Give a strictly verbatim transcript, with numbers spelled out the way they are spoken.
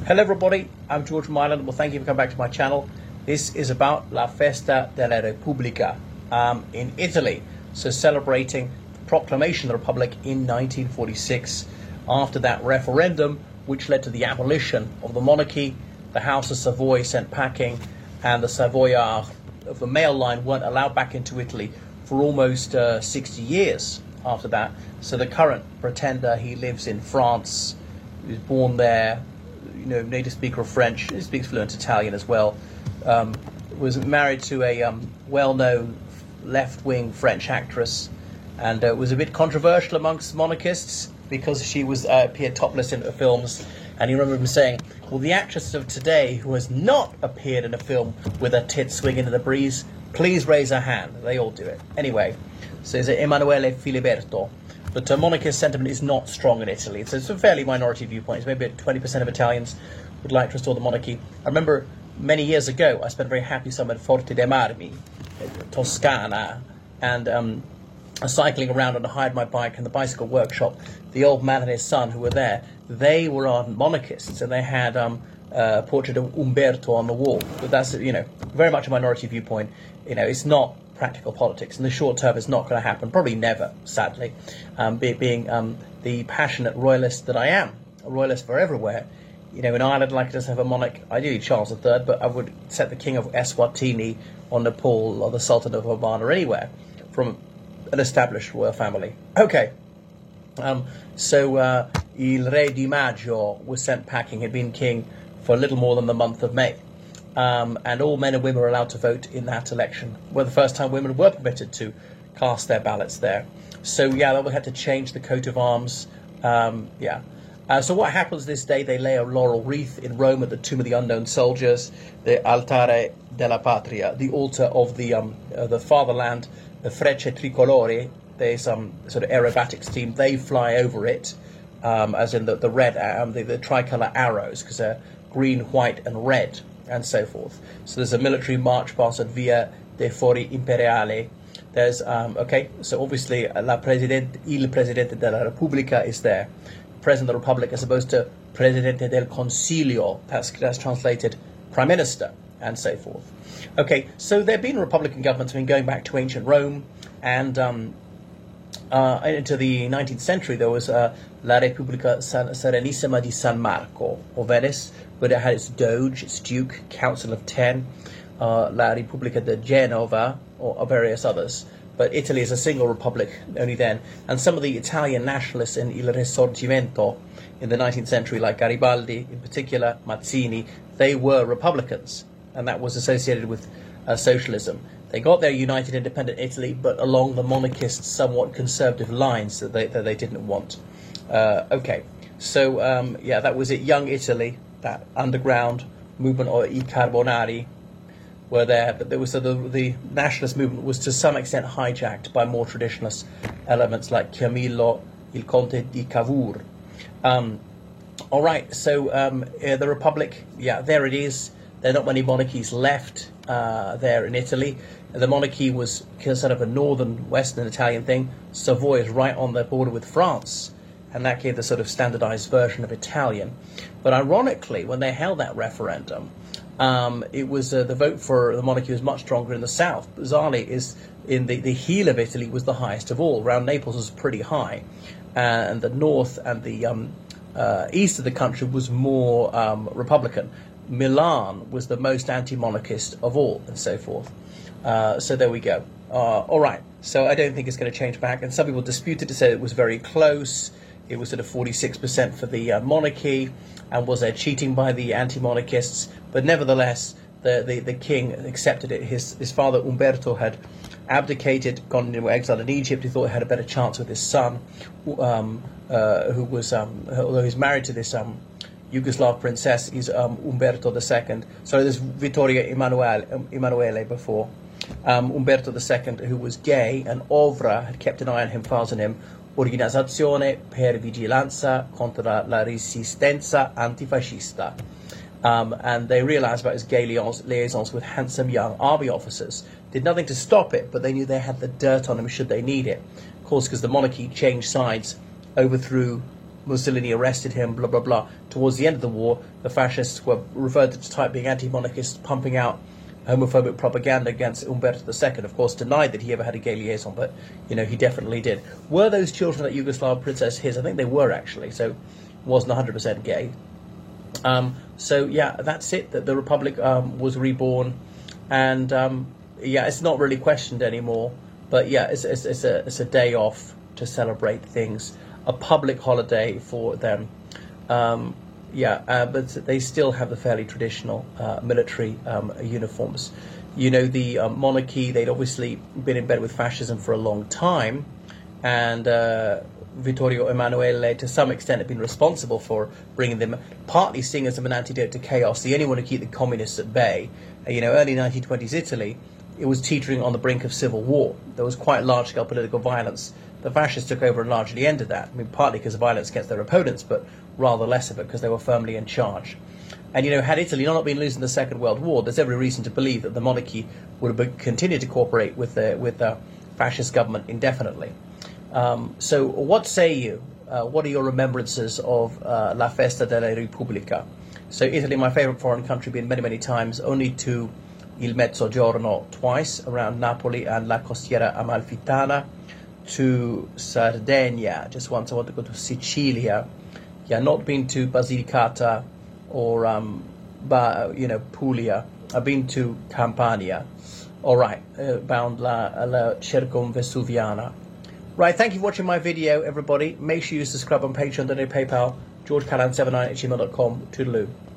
Hello everybody, I'm George from Ireland. Well, thank you for coming back to my channel. This is about La Festa della Repubblica um, in Italy. So celebrating the proclamation of the Republic in nineteen forty-six after that referendum which led to the abolition of the monarchy. The House of Savoy sent packing and the Savoyards of the male line weren't allowed back into Italy for almost uh, sixty years after that. So the current pretender, he lives in France, he was born there, you know, native speaker of French, he speaks fluent Italian as well, um, was married to a um, well-known left-wing French actress, and uh, was a bit controversial amongst monarchists because she was uh, appeared topless in the films. And you remember him saying, well, the actress of today who has not appeared in a film with her tits swinging in the breeze, please raise her hand. They all do it. Anyway, so is it Emanuele Filiberto. But uh, monarchist sentiment is not strong in Italy. So it's a fairly minority viewpoint. It's maybe twenty percent of Italians would like to restore the monarchy. I remember many years ago, I spent a very happy summer at Forte dei Marmi, Toscana, and um, I was cycling around and I hired my bike in the bicycle workshop. The old man and his son who were there, they were ardent monarchists, and they had um, a portrait of Umberto on the wall. But that's, you know, very much a minority viewpoint. You know, it's not practical politics. In the short term, it's not going to happen. Probably never, sadly. Um, be, being um, the passionate royalist that I am, a royalist for everywhere. You know, in Ireland, I'd like to have a monarch, ideally Charles the Third, but I would set the King of Eswatini or Nepal or the Sultan of Oman or anywhere from an established royal family. Okay. Um, so uh, Il Re di Maggio was sent packing. Had been king for a little more than the month of May. Um, and all men and women were allowed to vote in that election. Well, the first time women were permitted to cast their ballots there. So yeah, they had to change the coat of arms. Um, yeah. Uh, so what happens this day? They lay a laurel wreath in Rome at the Tomb of the Unknown Soldiers, the Altare della Patria, the altar of the um, uh, the fatherland, the Frecce Tricolori. There's some sort of aerobatics team. They fly over it, um, as in the the red, um, the, the tricolour arrows, because they're green, white, and red, and so forth. So there's a military march past at Via dei Fori Imperiali. There's um, okay. So obviously, la Presidente, il Presidente della Repubblica is there. President of the Republic as opposed to Presidente del Consiglio, that's, that's translated Prime Minister, and so forth. Okay, so there have been Republican governments, I mean, going back to ancient Rome, and um, uh, into the nineteenth century, there was uh, La Repubblica San Serenissima di San Marco, or Venice, where it had its Doge, its Duke, Council of Ten, uh, La Repubblica di Genova, or, or various others. But Italy is a single republic only then. And some of the Italian nationalists in Il Risorgimento in the nineteenth century, like Garibaldi in particular, Mazzini, they were Republicans. And that was associated with uh, socialism. They got their united independent Italy, but along the monarchist, somewhat conservative lines that they, that they didn't want. Uh, okay, so um, yeah, that was it. Young Italy, that underground movement, or I Carbonari, were there, but there was uh, the, the nationalist movement was to some extent hijacked by more traditionalist elements like Camillo, il Conte di Cavour. Um, all right, so um, uh, the Republic, yeah, there it is. There are not many monarchies left uh, there in Italy. The monarchy was sort of a northern, western Italian thing. Savoy is right on the border with France, and that gave the sort of standardized version of Italian. But ironically, when they held that referendum, Um, it was uh, the vote for the monarchy was much stronger in the south. Bizarrely, is in the, the heel of Italy was the highest of all. Around Naples was pretty high, uh, and the north and the um, uh, east of the country was more um, Republican. Milan was the most anti-monarchist of all, and so forth. Uh, so there we go. Uh, all right. So I don't think it's going to change back. And some people disputed to say it was very close. It was sort of forty-six percent for the uh, monarchy, and was there cheating by the anti-monarchists? But nevertheless, the, the, the king accepted it. His his father Umberto had abdicated, gone into exile in Egypt. He thought he had a better chance with his son, um, uh, who was, um, although he's married to this um, Yugoslav princess, he's um, Umberto the Second. Sorry, there's Vittorio Emanuele, um, Emanuele before. Um, Umberto the Second, who was gay, and Ovra had kept an eye on him, files on him, Organizzazione per Vigilanza contra la Resistenza Antifascista. Um, and they realized about his gay liaisons with handsome young army officers. Did nothing to stop it, but they knew they had the dirt on him should they need it. Of course, because the monarchy changed sides, overthrew Mussolini arrested him, blah, blah, blah. Towards the end of the war, the fascists were referred to the type being anti-monarchists, pumping out homophobic propaganda against Umberto the Second. Of course, denied that he ever had a gay liaison, but, you know, he definitely did. Were those children that Yugoslav princess his? I think they were, actually, so wasn't one hundred percent gay. Um, so, yeah, that's it, that the Republic um, was reborn, and, um, yeah, it's not really questioned anymore, but, yeah, it's, it's, it's, a, it's a day off to celebrate things, a public holiday for them. Um, yeah, uh, but they still have the fairly traditional uh, military um, uniforms. You know, the uh, monarchy, they'd obviously been in bed with fascism for a long time, and uh, Vittorio Emanuele, to some extent, had been responsible for bringing them, partly seeing as an antidote to chaos. The only one to keep the communists at bay. Uh, you know, early nineteen twenties Italy, it was teetering on the brink of civil war. There was quite large-scale political violence. The fascists took over and largely ended that. I mean, partly because of violence against their opponents, but rather less of it because they were firmly in charge. And, you know, had Italy not been losing the Second World War, there's every reason to believe that the monarchy would have continued to cooperate with the, with the fascist government indefinitely. Um, so what say you? Uh, what are your remembrances of uh, La Festa della Repubblica? So Italy, my favourite foreign country, been many, many times, only to Il Mezzogiorno twice, around Napoli and La Costiera Amalfitana, to Sardinia, just once. I want to go to Sicilia. Yeah, not been to Basilicata or, um, ba, you know, Puglia. I've been to Campania. All right, uh, bound la, la Circumvesuviana. Right, thank you for watching my video, everybody. Make sure you subscribe on Patreon, donate PayPal, george callan seven nine at gmail dot com. Toodaloo.